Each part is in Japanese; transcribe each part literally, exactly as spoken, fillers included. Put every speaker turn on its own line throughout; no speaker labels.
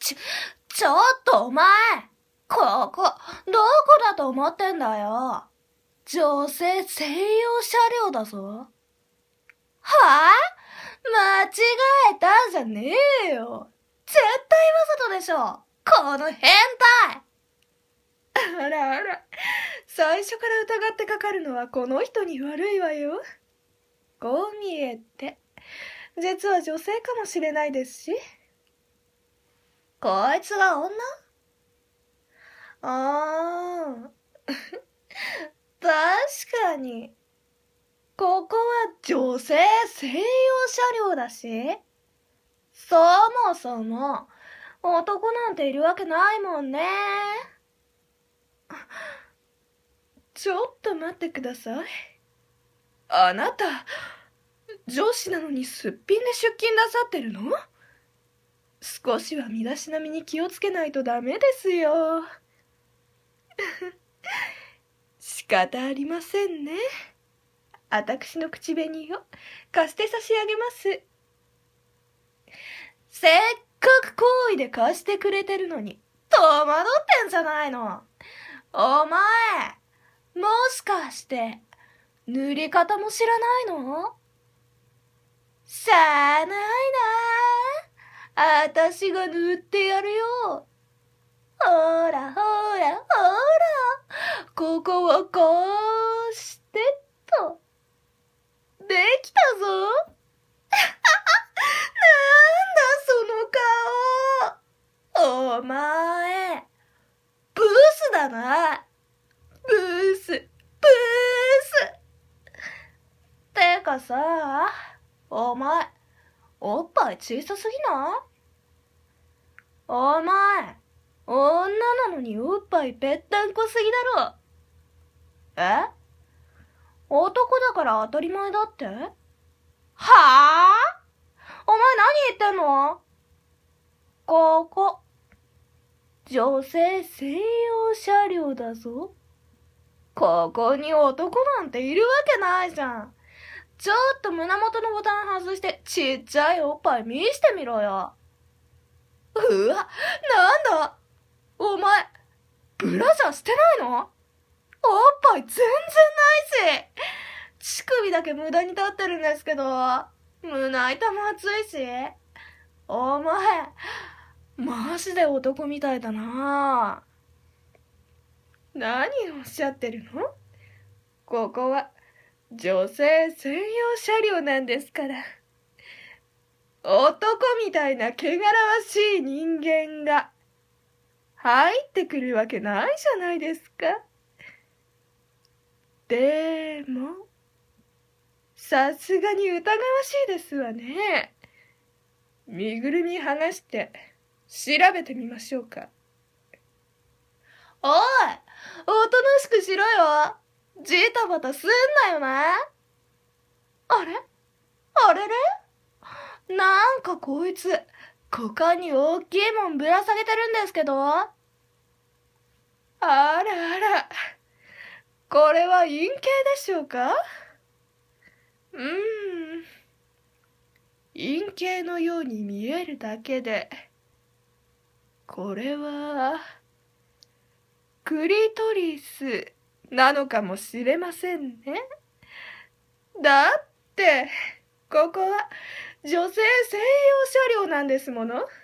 ちょ、ちょっとお前、ここ、どこだと思ってんだよ。女性専用車両だぞ。はぁ、間違えたんじゃねえよ。絶対わざとでしょ。この変態。
あらあら、最初から疑ってかかるのはこの人に悪いわよ。こう見えて、実は女性かもしれないですし。
こいつは女？
ああ、確かに。ここは女性専用車両だし、そもそも男なんているわけないもんね。ちょっと待ってください。あなた、上司なのにすっぴんで出勤なさってるの？少しは身だしなみに気をつけないとダメですよ。仕方ありませんね。私の口紅を貸して差し上げます。せっかく好意で貸してくれてるのに、戸惑ってんじゃないの。お前、もしかして、塗り方も知らないの？しゃあないなあ。あたしが塗ってやるよ。ほらほらほら。ここはこうしてと。できたぞ。なんだその顔。お前、ブスだな。ブス、ブス。てかさ、お前、おっぱい小さすぎない？お前、女なのにおっぱいぺったんこすぎだろ。え？男だから当たり前だって？はぁ？お前何言ってんの？ここ、女性専用車両だぞ。ここに男なんているわけないじゃん。ちょっと胸元のボタン外してちっちゃいおっぱい見してみろよ。うわ、なんだ？お前、ブラジャーしてないの？おっぱい全然ないし。乳首だけ無駄に立ってるんですけど、胸板も熱いし。お前、マジで男みたいだな。何をおっしゃってるの？ここは女性専用車両なんですから。男みたいな汚らわしい人間が入ってくるわけないじゃないですか。でも、さすがに疑わしいですわね。身ぐるみ剥がして調べてみましょうか。おい、おとなしくしろよ。ジタバタすんなよな。あれ？あれれ？なんかこいつ、股間に大きいもんぶら下げてるんですけど。あらあら、これは陰茎でしょうか？うーん、陰茎のように見えるだけで、これは、クリトリスなのかもしれませんね。だって、ここは女性専用車両なんですもの。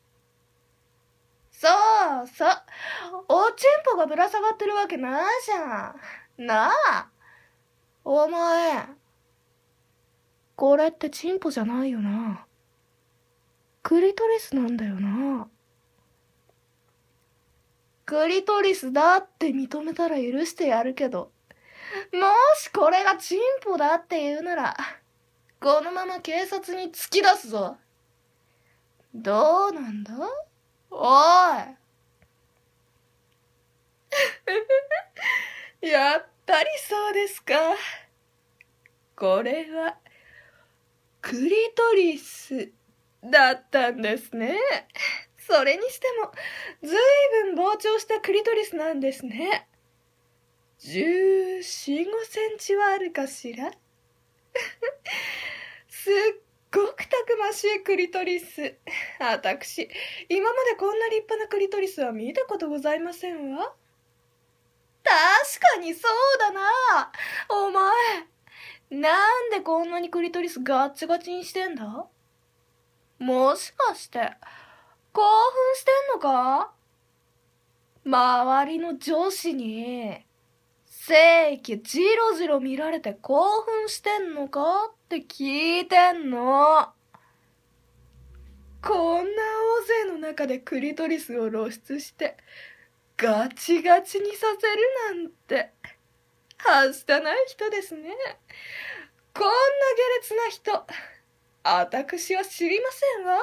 そうそう、おちんぽがぶら下がってるわけないじゃん。なあ、お前、これってチンポじゃないよな。クリトリスなんだよな。クリトリスだって認めたら許してやるけど、もしこれがチンポだって言うなら、このまま警察に突き出すぞ。どうなんだ？おい。やっぱりそうですか。これは、クリトリスだったんですね。それにしても、ずいぶん膨張したクリトリスなんですね。じゅうよん、ごセンチはあるかしら。すっごくたくましいクリトリス。あたくし、今までこんな立派なクリトリスは見たことございませんわ。
確かにそうだな。お前、なんでこんなにクリトリスガッチガチにしてんだ？もしかして、興奮してんのか？周りの女子に、正規ジロジロ見られて興奮してんのかって聞いてんの。
こんな大勢の中でクリトリスを露出して、ガチガチにさせるなんて、はしたない人ですね。こんな下劣な人、あたくしは知りませんわ。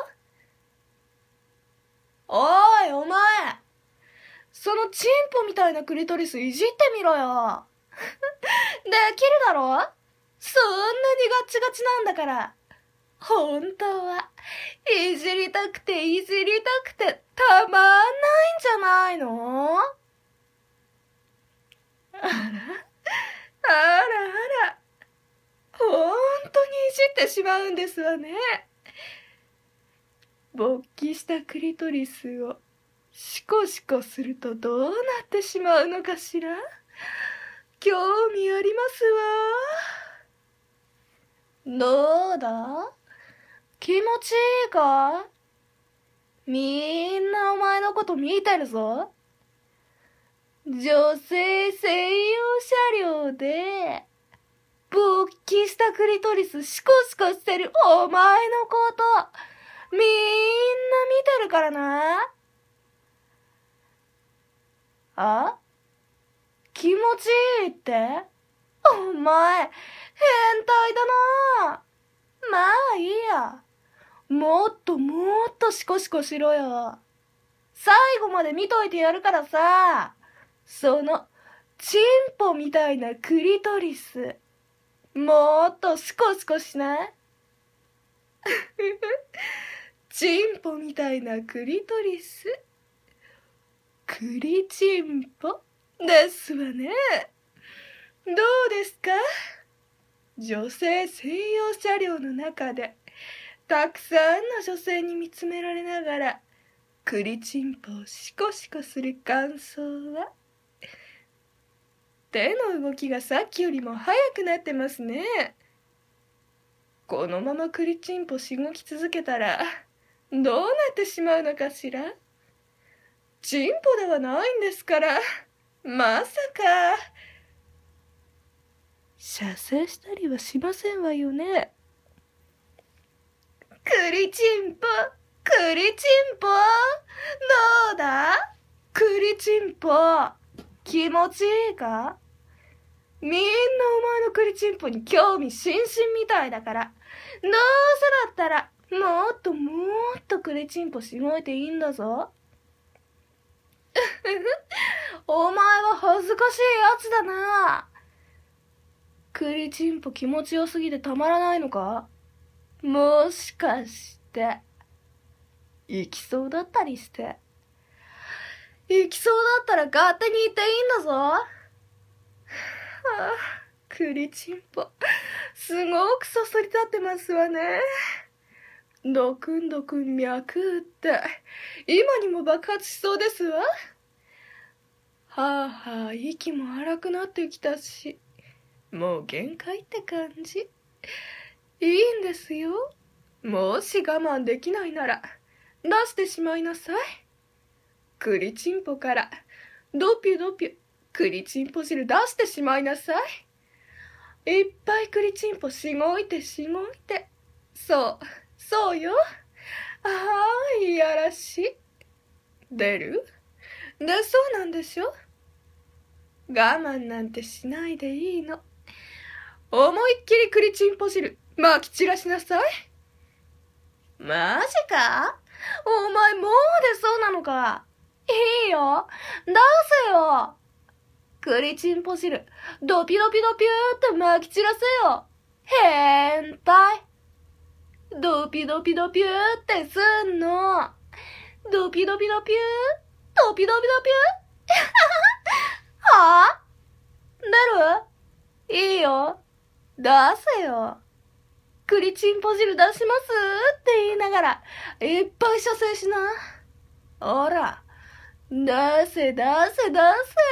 おい、お前。そのチンポみたいなクリトリスいじってみろよ。できるだろ？そんなにガチガチなんだから。本当はいじりたくていじりたくてたまんないんじゃないの？
あら、あらあら、ほんとにいじってしまうんですわね。勃起したクリトリスをシコシコするとどうなってしまうのかしら？興味あります
わ。どうだ？気持ちいいか？みんなお前のこと見てるぞ。女性専用車両で、勃起したクリトリスシコシコしてるお前のこと、みんな見てるからな。あ？気持ちいいって？お前、変態だな。まあいいや。もっともっとシコシコしろよ。最後まで見といてやるからさ。その、チンポみたいなクリトリス、もっとシコシコしない？
チンポみたいなクリトリス、クリチンポですわね。どうですか？女性専用車両の中でたくさんの女性に見つめられながらクリチンポをシコシコする感想は？手の動きがさっきよりも速くなってますね。このままクリチンポしごき続けたらどうなってしまうのかしら？チンポではないんですから。まさか。射精したりはしませんわよね。
クリチンポ、クリチンポ、どうだ？クリチンポ、気持ちいいか？みんなお前のクリチンポに興味津々みたいだから、どうせだったら、もっともっとクリチンポしごいていいんだぞ。お前は恥ずかしいやつだな。クリチンポ気持ちよすぎてたまらないのか？もしかして、行きそうだったりして。行きそうだったら勝手に行っていいんだぞ。はあ、
クリチンポ、すごくそそり立ってますわね。ドクンドクン脈打って、今にも爆発しそうですわ。はあはあ、息も荒くなってきたし、もう限界って感じ。いいんですよ。もし我慢できないなら、出してしまいなさい。クリチンポから、ドピュドピュ、クリチンポ汁出してしまいなさい。いっぱいクリチンポしごいてしごいて。そう、そうよ。ああ、いやらしい。出る？出そうなんでしょ？我慢なんてしないでいいの。思いっきりクリチンポ汁、まき散らしなさい。
マジか？お前もう出そうなのか？いいよ。出せよ。クリチンポ汁、ドピドピドピューってまき散らせよ。変態。ドピドピドピューってすんの。ドピドピドピュー、ドピドピドピューはぁ？出る？いいよ。出せよ。 栗チンポ汁出しますって言いながら、いっぱい射精しな。ほら、出せ出せ出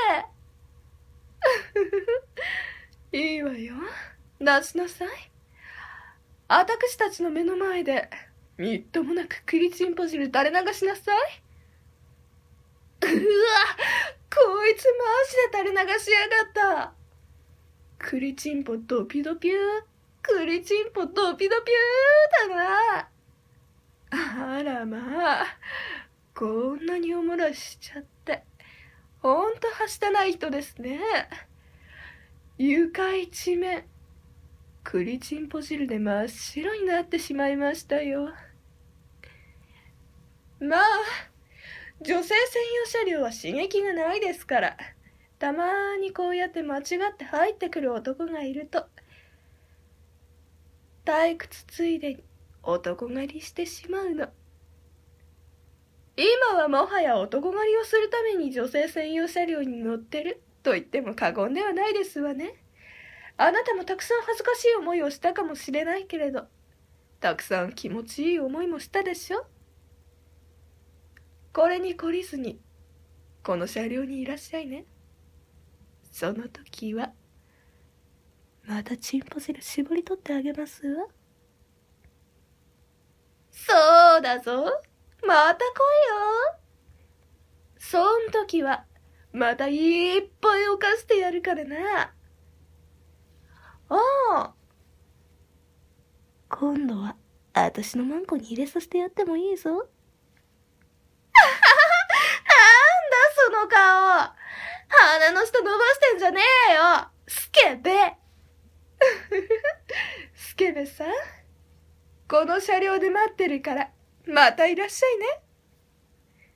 せ。いいわよ。出しなさい。あたくしたちの目の前で、みっともなく栗チンポ汁垂れ流しなさい。うわ、こいつマジで垂れ流しやがった。栗チンポドピドピュー、栗チンポドピドピューだな。あらまあ、こんなにおもらししちゃって、ほんとはしたない人ですね。床一面、栗チンポ汁で真っ白になってしまいましたよ。まあ、女性専用車両は刺激がないですから、たまーにこうやって間違って入ってくる男がいると、退屈ついでに男狩りしてしまうの。今はもはや男狩りをするために女性専用車両に乗ってると言っても過言ではないですわね。あなたもたくさん恥ずかしい思いをしたかもしれないけれど、たくさん気持ちいい思いもしたでしょ。これに懲りずに、この車両にいらっしゃいね。その時は、またチンポ汁絞り取ってあげますわ。そうだぞ。また来いよ。そん時は、またいっぱい犯してやるからな。ああ。今度は、あたしのマンコに入れさせてやってもいいぞ。なんだその顔。鼻の下伸ばしてんじゃねえよ。スケベ。スケベさん、この車両で待ってるから、またいらっしゃいね。